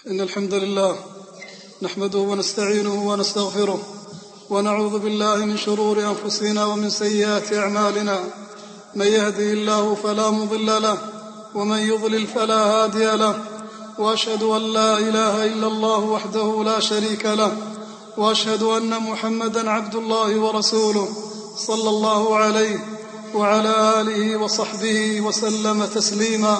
إن الحمد لله نحمده ونستعينه ونستغفره ونعوذ بالله من شرور أنفسنا ومن سيئات أعمالنا. من يهده الله فلا مضل له ومن يضلل فلا هادي له، وأشهد أن لا إله إلا الله وحده لا شريك له، وأشهد أن محمدا عبد الله ورسوله صلى الله عليه وعلى آله وصحبه وسلم تسليما.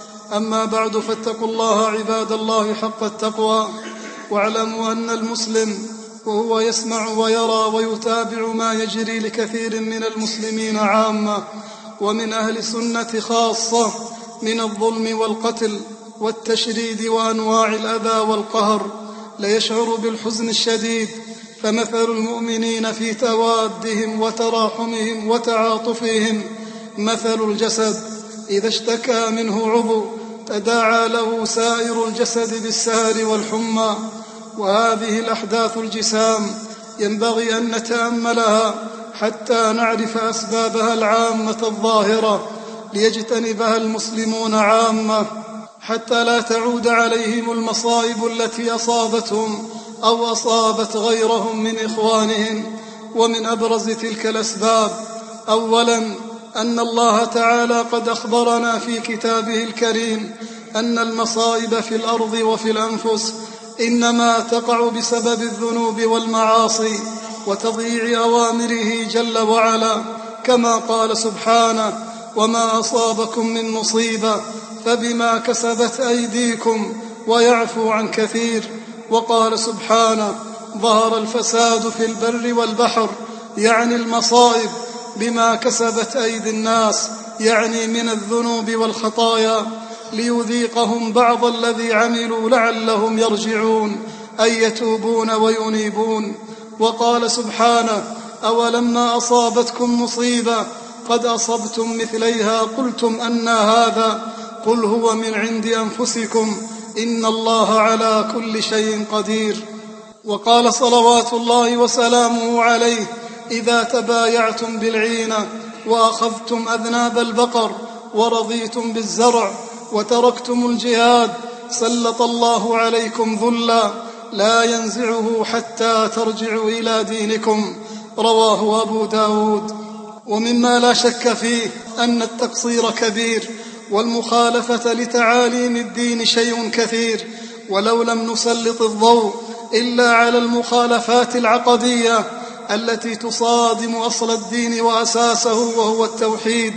أما بعد، فاتقوا الله عباد الله حق التقوى، واعلموا أن المسلم وهو يسمع ويرى ويتابع ما يجري لكثير من المسلمين عامة ومن أهل السنة خاصة من الظلم والقتل والتشريد وأنواع الأذى والقهر ليشعر بالحزن الشديد. فمثل المؤمنين في توادهم وتراحمهم وتعاطفهم مثل الجسد إذا اشتكى منه عضو تداعى له سائر الجسد بالسهر والحمى. وهذه الأحداث الجسام ينبغي أن نتأملها حتى نعرف أسبابها العامة الظاهرة ليجتنبها المسلمون عامة، حتى لا تعود عليهم المصائب التي أصابتهم أو أصابت غيرهم من إخوانهم. ومن أبرز تلك الأسباب أولاً أن الله تعالى قد أخبرنا في كتابه الكريم أن المصائب في الأرض وفي الأنفس إنما تقع بسبب الذنوب والمعاصي وتضييع أوامره جل وعلا، كما قال سبحانه: وما أصابكم من مصيبة فبما كسبت أيديكم ويعفو عن كثير. وقال سبحانه: ظهر الفساد في البر والبحر، يعني المصائب بما كسبت أيدي الناس، يعني من الذنوب والخطايا، ليذيقهم بعض الذي عملوا لعلهم يرجعون، أي يتوبون وينيبون. وقال سبحانه: أولما أصابتكم مصيبة قد أصبتم مثليها قلتم أنى هذا، قل هو من عند أنفسكم إن الله على كل شيء قدير. وقال صلوات الله وسلامه عليه: إذا تبايعتم بالعينة وأخذتم أذناب البقر ورضيتم بالزرع وتركتم الجهاد سلط الله عليكم ذلا لا ينزعه حتى ترجعوا إلى دينكم. رواه أبو داود. ومما لا شك فيه أن التقصير كبير، والمخالفة لتعاليم الدين شيء كثير، ولو لم نسلط الضوء إلا على المخالفات العقدية التي تصادم أصل الدين وأساسه وهو التوحيد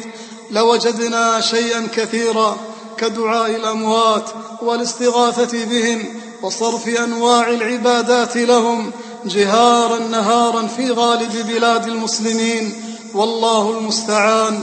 لوجدنا شيئا كثيرا، كدعاء الأموات والاستغاثة بهم وصرف أنواع العبادات لهم جهارا نهارا في غالب بلاد المسلمين، والله المستعان.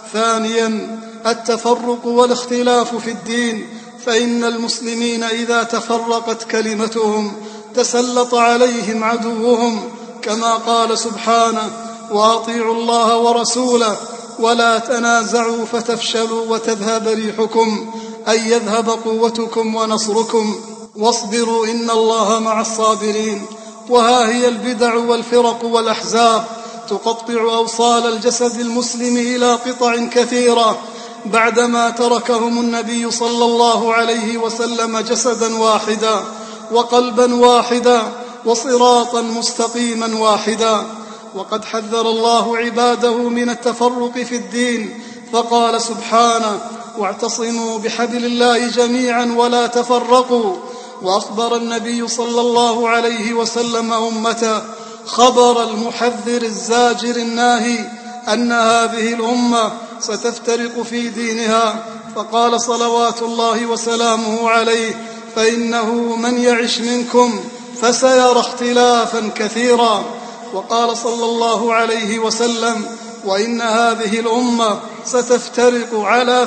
ثانيا التفرق والاختلاف في الدين، فإن المسلمين إذا تفرقت كلمتهم تسلط عليهم عدوهم، كما قال سبحانه: وأطيعوا الله ورسوله ولا تنازعوا فتفشلوا وتذهب ريحكم، أي يذهب قوتكم ونصركم، واصبروا إن الله مع الصابرين. وها هي البدع والفرق والأحزاب تقطع أوصال الجسد المسلم إلى قطع كثيرة بعدما تركهم النبي صلى الله عليه وسلم جسدا واحدا وقلبا واحدا وصراطا مستقيما واحدا. وقد حذر الله عباده من التفرق في الدين، فقال سبحانه: واعتصموا بحبل الله جميعا ولا تفرقوا. وأخبر النبي صلى الله عليه وسلم أمته خبر المحذر الزاجر الناهي أن هذه الأمة ستفترق في دينها، فقال صلوات الله وسلامه عليه: فإنه من يعش منكم فسيرى اختلافا كثيرا. وقال صلى الله عليه وسلم: وإن هذه الأمة ستفترق على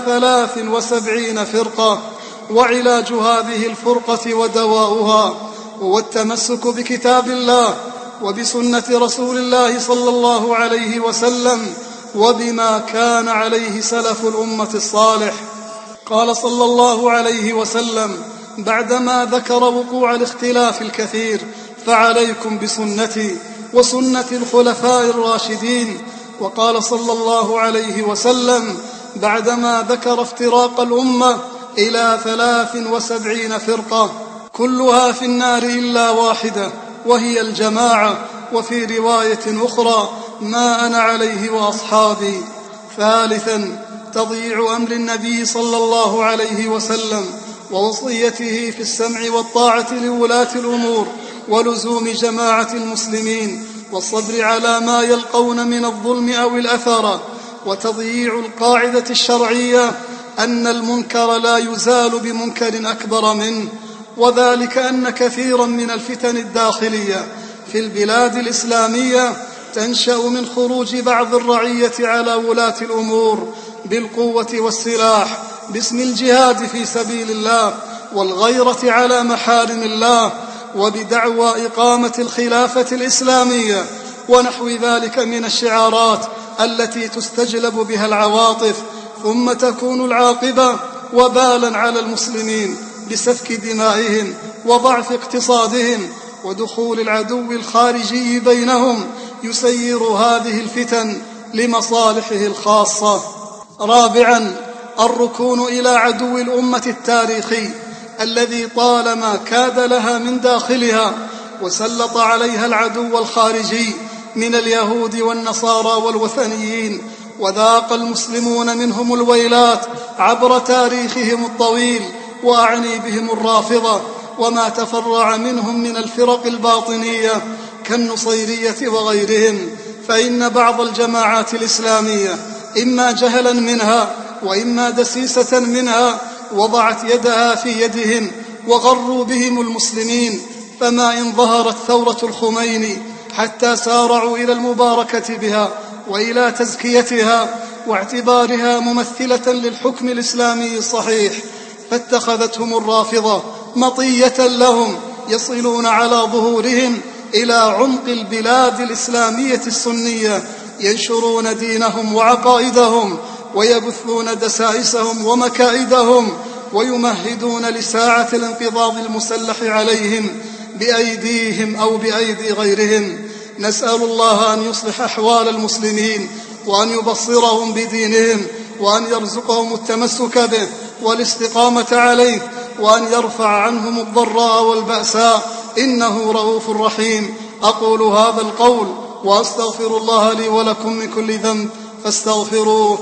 73 فرقة، وعلاج هذه الفرقة ودواؤها هو التمسك بكتاب الله وبسنة رسول الله صلى الله عليه وسلم وبما كان عليه سلف الأمة الصالح. قال صلى الله عليه وسلم بعدما ذكر وقوع الاختلاف الكثير: فعليكم بسنتي وسنة الخلفاء الراشدين. وقال صلى الله عليه وسلم بعدما ذكر افتراق الأمة إلى 73 فرقة: كلها في النار إلا واحدة وهي الجماعة، وفي رواية أخرى ما أنا عليه وأصحابي. ثالثا تضييع أمر النبي صلى الله عليه وسلم ووصيته في السمع والطاعة لولاة الأمور ولزوم جماعة المسلمين والصبر على ما يلقون من الظلم أو الأثر. وتضييع القاعدة الشرعية أن المنكر لا يزال بمنكر أكبر منه، وذلك أن كثيرا من الفتن الداخلية في البلاد الإسلامية تنشأ من خروج بعض الرعية على ولاة الأمور بالقوة والسلاح باسم الجهاد في سبيل الله والغيرة على محارم الله وبدعوى إقامة الخلافة الإسلامية ونحو ذلك من الشعارات التي تستجلب بها العواطف، ثم تكون العاقبة وبالا على المسلمين بسفك دمائهم وضعف اقتصادهم ودخول العدو الخارجي بينهم يسير هذه الفتن لمصالحه الخاصة. رابعا الركون إلى عدو الأمة التاريخي الذي طالما كاد لها من داخلها وسلط عليها العدو الخارجي من اليهود والنصارى والوثنيين، وذاق المسلمون منهم الويلات عبر تاريخهم الطويل، وأعني بهم الرافضة وما تفرع منهم من الفرق الباطنية كالنصيرية وغيرهم. فإن بعض الجماعات الإسلامية إما جهلا منها وإما دسيسة منها وضعت يدها في يدهم وغروا بهم المسلمين، فما إن ظهرت ثورة الخميني حتى سارعوا إلى المباركة بها وإلى تزكيتها واعتبارها ممثلة للحكم الإسلامي الصحيح، فاتخذتهم الرافضة مطية لهم يصلون على ظهورهم إلى عمق البلاد الإسلامية السنية، ينشرون دينهم وعقائدهم ويبثون دسائسهم ومكائدهم ويمهدون لساعة الانقضاض المسلح عليهم بأيديهم أو بأيدي غيرهم. نسأل الله أن يصلح أحوال المسلمين وأن يبصرهم بدينهم وأن يرزقهم التمسك به والاستقامة عليه وأن يرفع عنهم الضراء والبأساء، إنه رؤوف رحيم. أقول هذا القول وأستغفر الله لي ولكم من كل ذنب فاستغفروه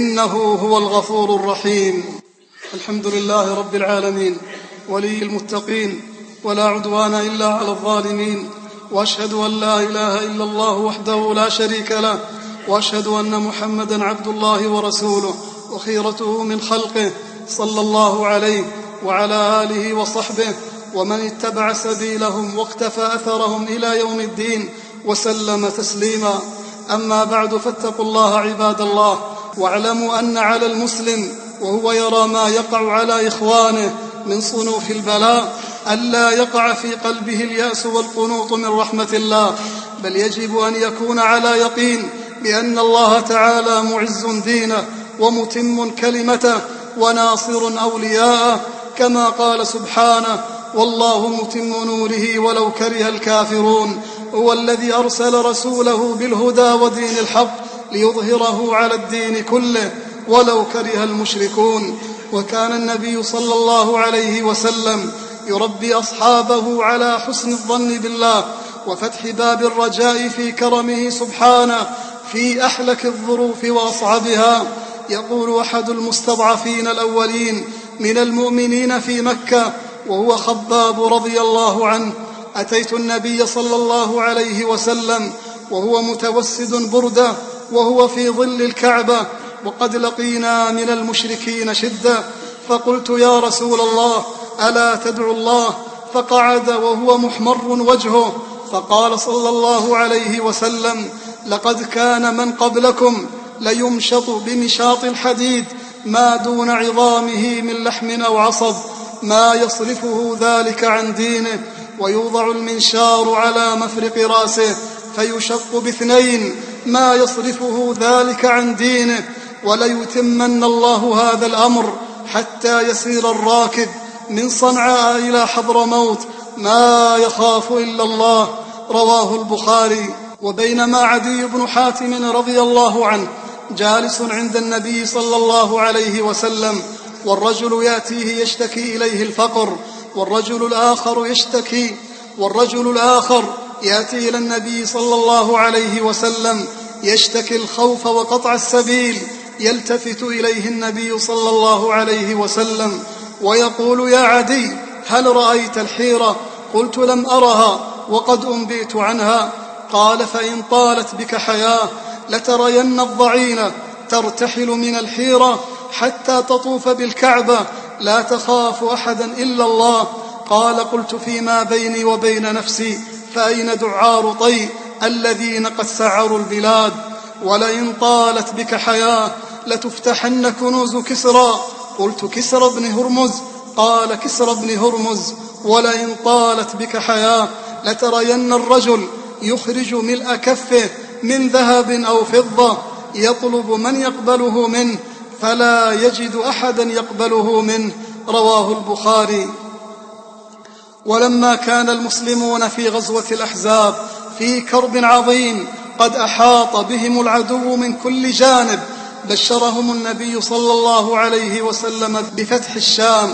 إنه هو الغفور الرحيم. الحمد لله رب العالمين ولي المتقين ولا عدوان إلا على الظالمين، وأشهد أن لا إله إلا الله وحده لا شريك له، وأشهد أن محمدا عبد الله ورسوله وخيرته من خلقه صلى الله عليه وعلى آله وصحبه ومن اتبع سبيلهم واقتفى أثرهم إلى يوم الدين وسلم تسليما. أما بعد، فاتقوا الله عباد الله، واعلموا أن على المسلم وهو يرى ما يقع على إخوانه من صنوف البلاء ألا يقع في قلبه اليأس والقنوط من رحمة الله، بل يجب أن يكون على يقين بأن الله تعالى معز دينه ومتم كلمته وناصر أولياءه، كما قال سبحانه: والله متم نوره ولو كره الكافرون. هو الذي أرسل رسوله بالهدى ودين الحق ليظهره على الدين كله ولو كره المشركون. وكان النبي صلى الله عليه وسلم يربي أصحابه على حسن الظن بالله وفتح باب الرجاء في كرمه سبحانه في أحلك الظروف وأصعبها. يقول أحد المستضعفين الأولين من المؤمنين في مكة وهو خباب رضي الله عنه: أتيت النبي صلى الله عليه وسلم وهو متوسد بردة وهو في ظل الكعبة وقد لقينا من المشركين شدة، فقلت: يا رسول الله ألا تدعو الله؟ فقعد وهو محمر وجهه، فقال صلى الله عليه وسلم: لقد كان من قبلكم ليمشط بمشاط الحديد ما دون عظامه من لحم أو عصب، ما يصرفه ذلك عن دينه، ويوضع المنشار على مفرق راسه فيشق باثنين ما يصرفه ذلك عن دينه، وليتمن الله هذا الأمر حتى يسير الراكب من صنعاء إلى حضرموت ما يخاف إلا الله. رواه البخاري. وبينما عدي بن حاتم رضي الله عنه جالس عند النبي صلى الله عليه وسلم والرجل يأتيه يشتكي إليه الفقر والرجل الآخر يأتي إلى النبي صلى الله عليه وسلم يشتكي الخوف وقطع السبيل، يلتفت إليه النبي صلى الله عليه وسلم ويقول: يا عدي، هل رأيت الحيرة؟ قلت: لم أرها وقد أنبئت عنها. قال: فإن طالت بك حياة لترين الضعينة ترتحل من الحيرة حتى تطوف بالكعبة لا تخاف أحدا إلا الله. قال: قلت: فيما بيني وبين نفسي، فأين دعار طي الذين قد سعروا البلاد؟ ولئن طالت بك حياة لتفتحن كنوز كسرى. قلت: كسرى بن هرمز؟ قال: كسرى بن هرمز. ولئن طالت بك حياة لترين الرجل يخرج ملء كفه من ذهب أو فضة يطلب من يقبله منه فلا يجد أحدا يقبله منه. رواه البخاري. ولما كان المسلمون في غزوة الأحزاب في كرب عظيم قد أحاط بهم العدو من كل جانب، بشرهم النبي صلى الله عليه وسلم بفتح الشام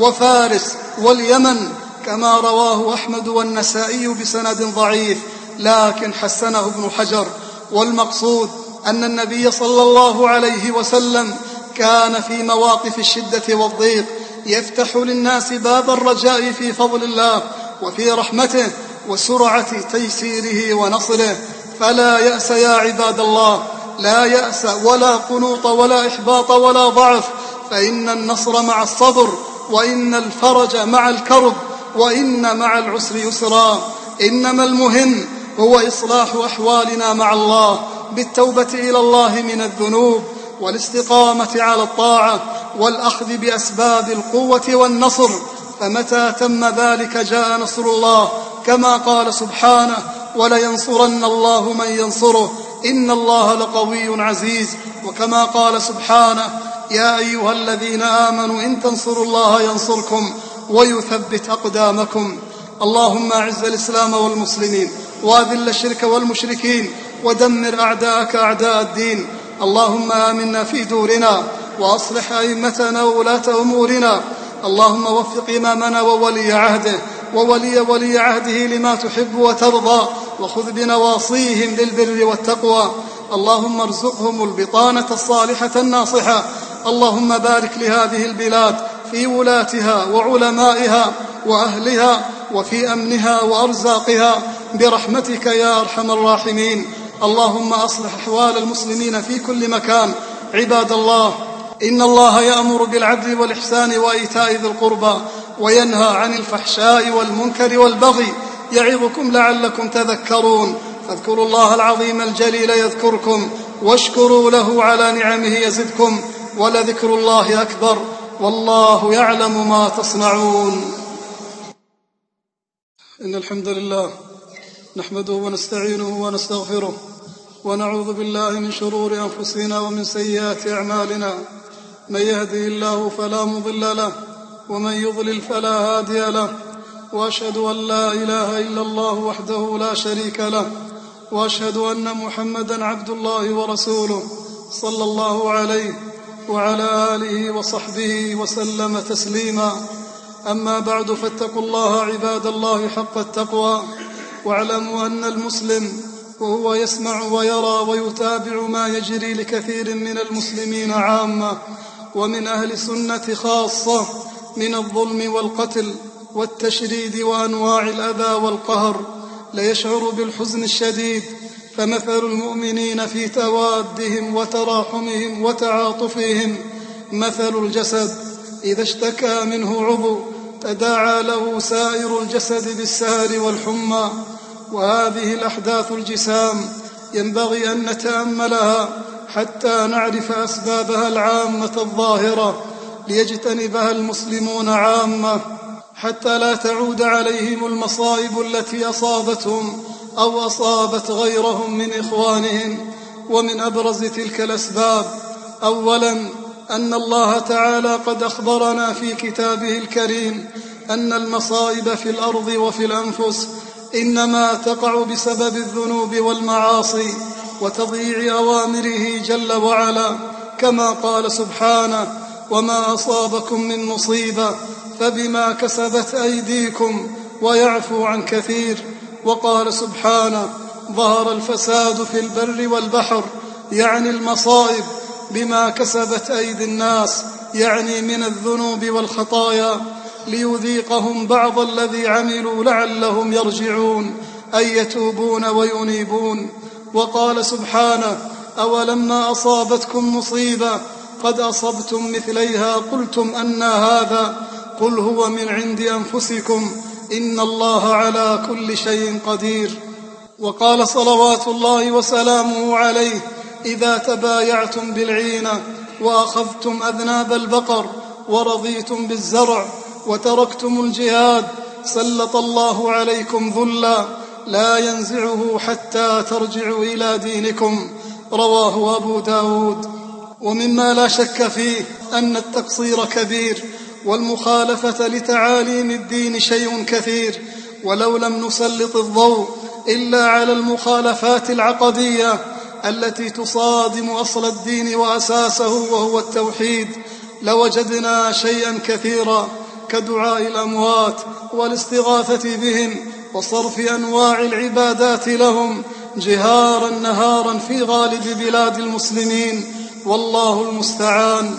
وفارس واليمن، كما رواه أحمد والنسائي بسند ضعيف لكن حسنه ابن حجر. والمقصود أن النبي صلى الله عليه وسلم كان في مواقف الشدة والضيق يفتح للناس باب الرجاء في فضل الله وفي رحمته وسرعة تيسيره ونصره. فلا يأس يا عباد الله، لا يأس ولا قنوط ولا إحباط ولا ضعف، فإن النصر مع الصبر، وإن الفرج مع الكرب، وإن مع العسر يسرا. إنما المهم هو إصلاح أحوالنا مع الله بالتوبة إلى الله من الذنوب والاستقامة على الطاعة والأخذ بأسباب القوة والنصر، فمتى تم ذلك جاء نصر الله، كما قال سبحانه: ولينصرن الله من ينصره إن الله لقوي عزيز. وكما قال سبحانه: يا أيها الذين آمنوا إن تنصروا الله ينصركم ويثبت أقدامكم. اللهم أعز الإسلام والمسلمين وأذل الشرك والمشركين ودمر أعداءك أعداء الدين. اللهم آمنا في دورنا وأصلح أئمتنا وولاة أمورنا. اللهم وفق إمامنا وولي عهده وولي عهده لما تحب وترضى، وخذ بنواصيهم للبر والتقوى. اللهم ارزقهم البطانة الصالحة الناصحة. اللهم بارك لهذه البلاد في ولاتها وعلمائها وأهلها وفي أمنها وأرزاقها برحمتك يا أرحم الراحمين. اللهم أصلح أحوال المسلمين في كل مكان. عباد الله، إن الله يأمر بالعدل والإحسان وإيتاء ذي القربى وينهى عن الفحشاء والمنكر والبغي، يعظكم لعلكم تذكرون. فاذكروا الله العظيم الجليل يذكركم، واشكروا له على نعمه يزدكم، ولذكر الله أكبر، والله يعلم ما تصنعون. إن الحمد لله نحمده ونستعينه ونستغفره، ونعوذ بالله من شرور أنفسنا ومن سيئات أعمالنا. من يهده الله فلا مضل له، ومن يضلل فلا هادي له، وأشهد أن لا إله إلا الله وحده لا شريك له، وأشهد أن محمدا عبد الله ورسوله صلى الله عليه وعلى آله وصحبه وسلم تسليما. أما بعد، فاتقوا الله عباد الله حق التقوى، واعلموا أن المسلم وهو يسمع ويرى ويتابع ما يجري لكثير من المسلمين عامة ومن أهل السنة خاصة من الظلم والقتل والتشريد وأنواع الأذى والقهر ليشعر بالحزن الشديد. فمثل المؤمنين في توادهم وتراحمهم وتعاطفهم مثل الجسد إذا اشتكى منه عضو تداعى له سائر الجسد بالسهر والحمى. وهذه الأحداث الجسام ينبغي أن نتأملها حتى نعرف أسبابها العامة الظاهرة ليجتنبها المسلمون عامة، حتى لا تعود عليهم المصائب التي أصابتهم أو أصابت غيرهم من إخوانهم. ومن أبرز تلك الأسباب: أولاً، أن الله تعالى قد أخبرنا في كتابه الكريم أن المصائب في الأرض وفي الأنفس إنما تقع بسبب الذنوب والمعاصي وتضييع أوامره جل وعلا، كما قال سبحانه: وما أصابكم من مصيبة فبما كسبت أيديكم ويعفو عن كثير. وقال سبحانه: ظهر الفساد في البر والبحر، يعني المصائب، بما كسبت أيدي الناس، يعني من الذنوب والخطايا، ليذيقهم بعض الذي عملوا لعلهم يرجعون، أي يتوبون وينيبون. وقال سبحانه: أولما أصابتكم مصيبة قد أصبتم مثليها قلتم أنى هذا، قل هو من عند أنفسكم إن الله على كل شيء قدير. وقال صلوات الله وسلامه عليه: إذا تبايعتم بالعينة وأخذتم أذناب البقر ورضيتم بالزرع وتركتم الجهاد سلط الله عليكم ذلا لا ينزعه حتى ترجعوا إلى دينكم. رواه أبو داود. ومما لا شك فيه أن التقصير كبير، والمخالفة لتعاليم الدين شيء كثير، ولو لم نسلط الضوء إلا على المخالفات العقدية التي تصادم أصل الدين وأساسه وهو التوحيد لوجدنا شيئا كثيرا، كدعاء الأموات والاستغاثة بهم وصرف أنواع العبادات لهم جهارا نهارا في غالب بلاد المسلمين، والله المستعان.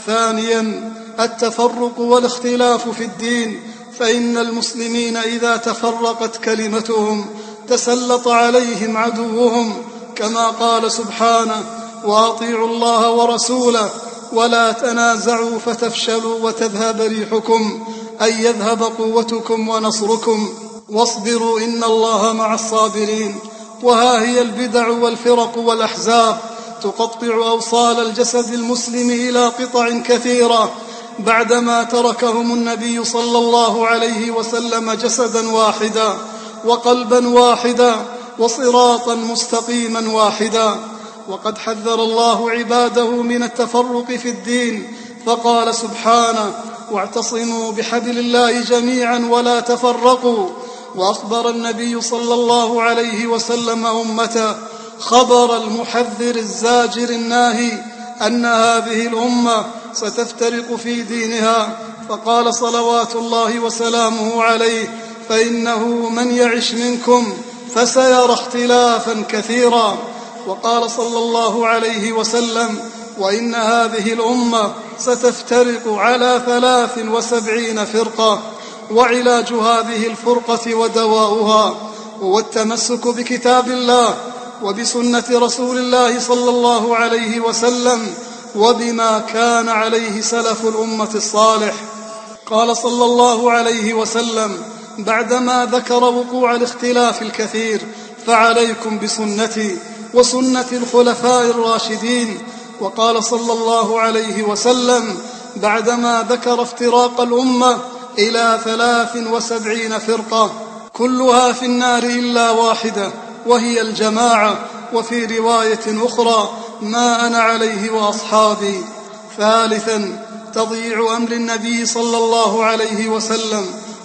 ثانيا، التفرق والاختلاف في الدين، فإن المسلمين إذا تفرقت كلمتهم تسلط عليهم عدوهم، كما قال سبحانه: وأطيعوا الله ورسوله ولا تنازعوا فتفشلوا وتذهب ريحكم، أي يذهب قوتكم ونصركم، واصبروا إن الله مع الصابرين. وها هي البدع والفرق والأحزاب تقطع أوصال الجسد المسلم إلى قطع كثيرة بعدما تركهم النبي صلى الله عليه وسلم جسدا واحدا وقلبا واحدا وصراطا مستقيما واحدا. وقد حذر الله عباده من التفرق في الدين، فقال سبحانه: واعتصموا بحبل الله جميعا ولا تفرقوا. وأخبر النبي صلى الله عليه وسلم أمته خبر المحذر الزاجر الناهي أن هذه الأمة ستفترق في دينها، فقال صلوات الله وسلامه عليه: فإنه من يعش منكم فسيرى اختلافا كثيرا. وقال صلى الله عليه وسلم: وإن هذه الأمة ستفترق على 73 فرقة، وعلاج هذه الفرقة ودواؤها هو التمسك بكتاب الله وبسنة رسول الله صلى الله عليه وسلم وبما كان عليه سلف الأمة الصالح. قال صلى الله عليه وسلم بعدما ذكر وقوع الاختلاف الكثير: فعليكم بسنتي وسنة الخلفاء الراشدين. وقال صلى الله عليه وسلم بعدما ذكر افتراق الأمة إلى 73 فرقة كلها في النار إلا واحدة وهي الجماعة، وفي رواية أخرى: ما أنا عليه وأصحابي. ثالثا، تضييع أمر النبي صلى الله عليه وسلم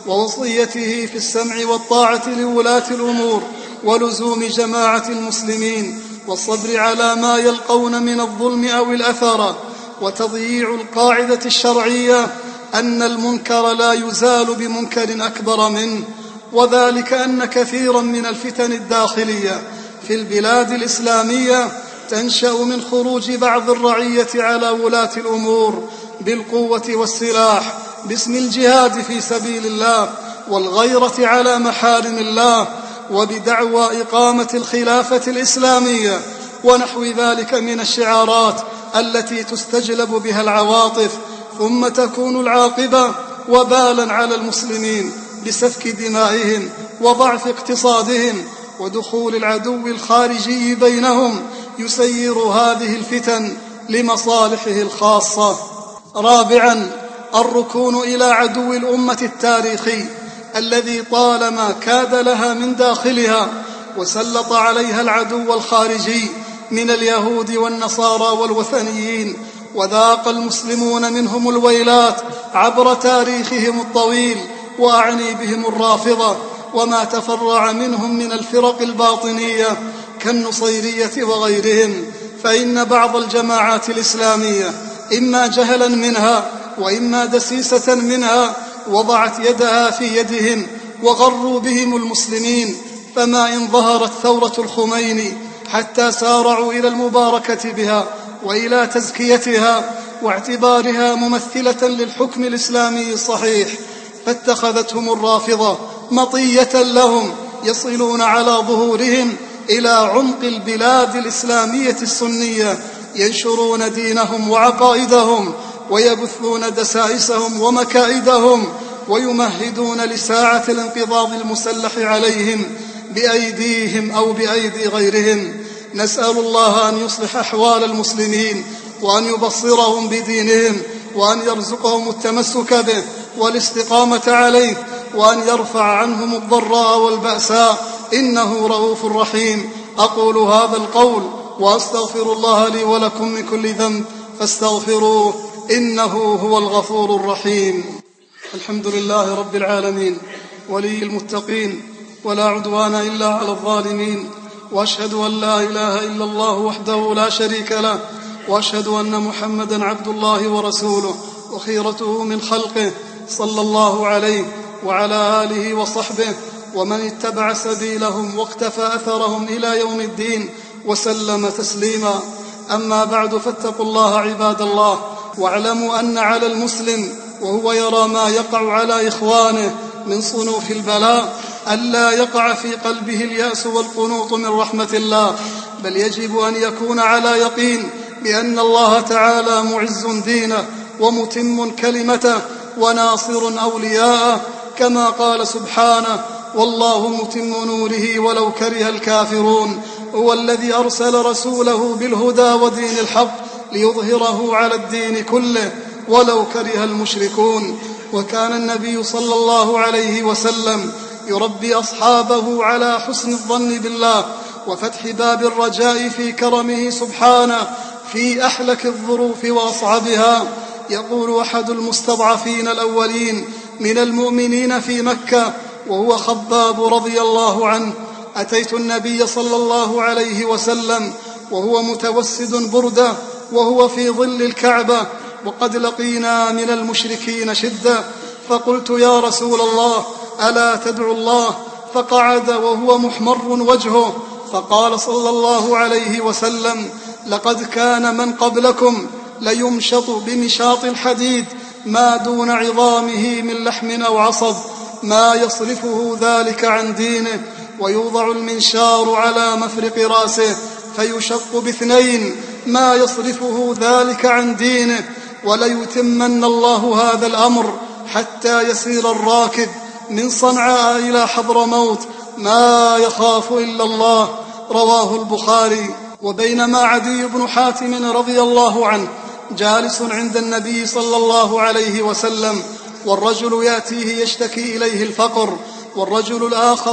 ووصيته في السمع والطاعة لولاة الأمور ولزوم جماعة المسلمين والصبر على ما يلقون من الظلم أو الأثر، وتضييع القاعدة الشرعية أن المنكر لا يزال بمنكر أكبر منه، وذلك أن كثيرا من الفتن الداخلية في البلاد الإسلامية تنشأ من خروج بعض الرعية على ولاة الأمور بالقوة والسلاح باسم الجهاد في سبيل الله والغيرة على محارم الله وبدعوى إقامة الخلافة الإسلامية ونحو ذلك من الشعارات التي تستجلب بها العواطف، ثم تكون العاقبة وبالا على المسلمين بسفك دمائهم وضعف اقتصادهم ودخول العدو الخارجي بينهم يسير هذه الفتن لمصالحه الخاصة. رابعا، الركون إلى عدو الأمة التاريخي الذي طالما كاد لها من داخلها وسلط عليها العدو الخارجي من اليهود والنصارى والوثنيين، وذاق المسلمون منهم الويلات عبر تاريخهم الطويل، وأعني بهم الرافضة وما تفرع منهم من الفرق الباطنية كالنصيرية وغيرهم. فإن بعض الجماعات الإسلامية إما جهلا منها وإما دسيسة منها وضعت يدها في يدهم وغروا بهم المسلمين، فما إن ظهرت ثورة الخميني حتى سارعوا إلى المباركة بها وإلى تزكيتها واعتبارها ممثلة للحكم الإسلامي الصحيح، فاتخذتهم الرافضة مطية لهم يصلون على ظهورهم إلى عمق البلاد الإسلامية السنية، ينشرون دينهم وعقائدهم ويبثون دسائسهم ومكائدهم، ويمهدون لساعة الانقضاض المسلح عليهم بأيديهم أو بأيدي غيرهم. نسأل الله أن يصلح أحوال المسلمين، وأن يبصرهم بدينهم، وأن يرزقهم التمسك به والاستقامة عليه، وأن يرفع عنهم الضراء والبأساء، إنه رؤوف رحيم. أقول هذا القول وأستغفر الله لي ولكم من كل ذنب فاستغفروه إنه هو الغفور الرحيم. الحمد لله رب العالمين ولي المتقين، ولا عدوان إلا على الظالمين، وأشهد أن لا إله إلا الله وحده لا شريك له، وأشهد أن محمدا عبد الله ورسوله وخيرته من خلقه، صلى الله عليه وعلى آله وصحبه ومن اتبع سبيلهم واقتفى أثرهم إلى يوم الدين وسلم تسليما. أما بعد، فاتقوا الله عباد الله، واعلموا أن على المسلم وهو يرى ما يقع على إخوانه من صنوف البلاء ألا يقع في قلبه اليأس والقنوط من رحمة الله، بل يجب أن يكون على يقين بأن الله تعالى معز دينه ومتم كلمته وناصر أولياءه، كما قال سبحانه: والله متم نوره ولو كره الكافرون. هو الذي أرسل رسوله بالهدى ودين الحق ليظهره على الدين كله ولو كره المشركون. وكان النبي صلى الله عليه وسلم يربي أصحابه على حسن الظن بالله وفتح باب الرجاء في كرمه سبحانه في أحلك الظروف وأصعبها. يقول أحد المستضعفين الأولين من المؤمنين في مكة وهو خباب رضي الله عنه: أتيت النبي صلى الله عليه وسلم وهو متوسد بردة وهو في ظل الكعبة، وقد لقينا من المشركين شدة، فقلت: يا رسول الله، ألا تدعو الله؟ فقعد وهو محمر وجهه، فقال صلى الله عليه وسلم: لقد كان من قبلكم ليمشط بمشاط الحديد ما دون عظامه من لحم أو عصب، ما يصرفه ذلك عن دينه، ويوضع المنشار على مفرق رأسه فيشق باثنين ما يصرفه ذلك عن دينه، وليتمن الله هذا الأمر حتى يسير الراكب من صنعاء إلى حضرموت ما يخاف إلا الله. رواه البخاري. وبينما عدي بن حاتم رضي الله عنه جالس عند النبي صلى الله عليه وسلم، والرجل يأتيه يشتكي إليه الفقر، والرجل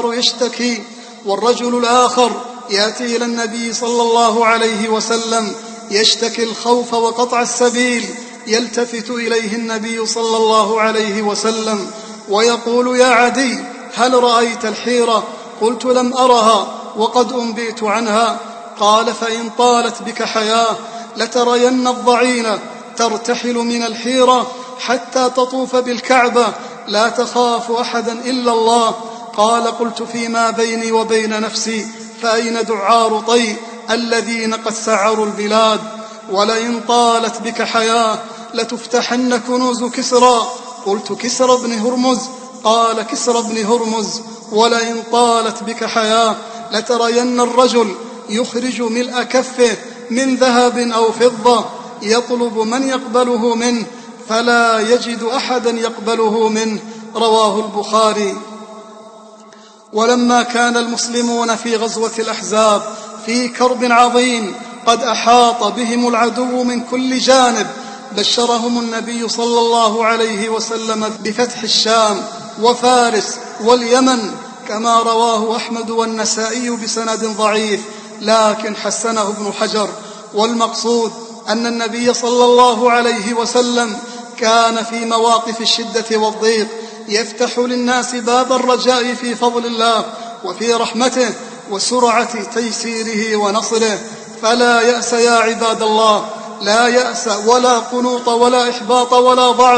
الآخر يأتي إلى النبي صلى الله عليه وسلم يشتكي الخوف وقطع السبيل، يلتفت إليه النبي صلى الله عليه وسلم ويقول: يا عدي، هل رأيت الحيرة؟ قلت: لم أرها وقد أنبئت عنها. قال: فإن طالت بك حياة لترين الضعينة ترتحل من الحيرة حتى تطوف بالكعبة لا تخاف أحدا إلا الله. قال: قلت: فيما بيني وبين نفسي، فأين دعار طي الذين قد سعروا البلاد؟ ولئن طالت بك حياة لتفتحن كنوز كسرى. قلت: كسرى بن هرمز؟ قال: كسرى بن هرمز. ولئن طالت بك حياة لترين الرجل يخرج ملء كفه من ذهب أو فضة يطلب من يقبله منه فلا يجد أحدا يقبله منه. رواه البخاري. ولما كان المسلمون في غزوة الأحزاب في كرب عظيم قد أحاط بهم العدو من كل جانب، بشرهم النبي صلى الله عليه وسلم بفتح الشام وفارس واليمن، كما رواه أحمد والنسائي بسند ضعيف لكن حسنه ابن حجر. والمقصود أن النبي صلى الله عليه وسلم كان في مواقف الشدة والضيق يفتح للناس باب الرجاء في فضل الله وفي رحمته وسرعة تيسيره ونصره. فلا يأس يا عباد الله، لا يأس ولا قنوط ولا إحباط ولا ضعف،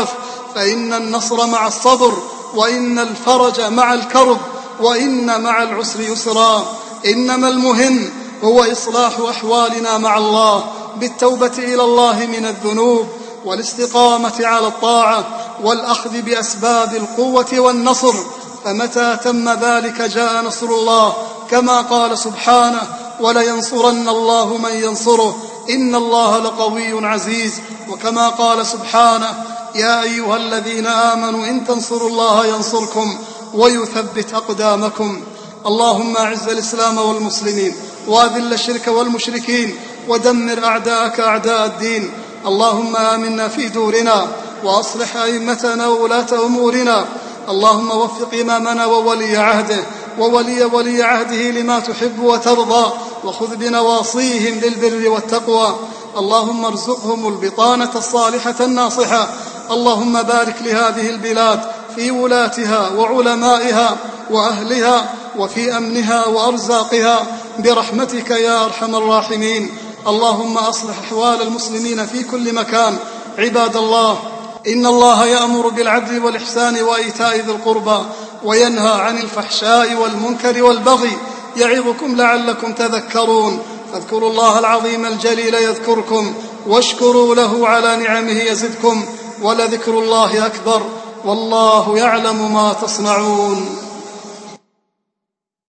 فإن النصر مع الصبر، وإن الفرج مع الكرب، وإن مع العسر يسرا. إنما المهم هو إصلاح أحوالنا مع الله بالتوبة إلى الله من الذنوب، والاستقامة على الطاعة، والأخذ بأسباب القوة والنصر. فمتى تم ذلك جاء نصر الله، كما قال سبحانه: ولينصرن الله من ينصره إن الله لقوي عزيز. وكما قال سبحانه: يا أيها الذين آمنوا إن تنصروا الله ينصركم ويثبت أقدامكم. اللهم أعز الإسلام والمسلمين، وأذل الشرك والمشركين، ودمر أعداءك أعداء الدين. اللهم آمنا في دورنا، وأصلح أئمتنا وولاة أمورنا. اللهم وفق إمامنا وولي عهده وولي عهده لما تحب وترضى، وخذ بنواصيهم للبر والتقوى. اللهم ارزقهم البطانة الصالحة الناصحة. اللهم بارك لهذه البلاد في ولاتها وعلمائها وأهلها، وفي أمنها وأرزاقها، برحمتك يا أرحم الراحمين. اللهم أصلح أحوال المسلمين في كل مكان. عباد الله، إن الله يأمر بالعدل والإحسان وإيتاء ذي القربى، وينهى عن الفحشاء والمنكر والبغي، يعظكم لعلكم تذكرون. فاذكروا الله العظيم الجليل يذكركم، واشكروا له على نعمه يزدكم، ولذكر الله أكبر، والله يعلم ما تصنعون.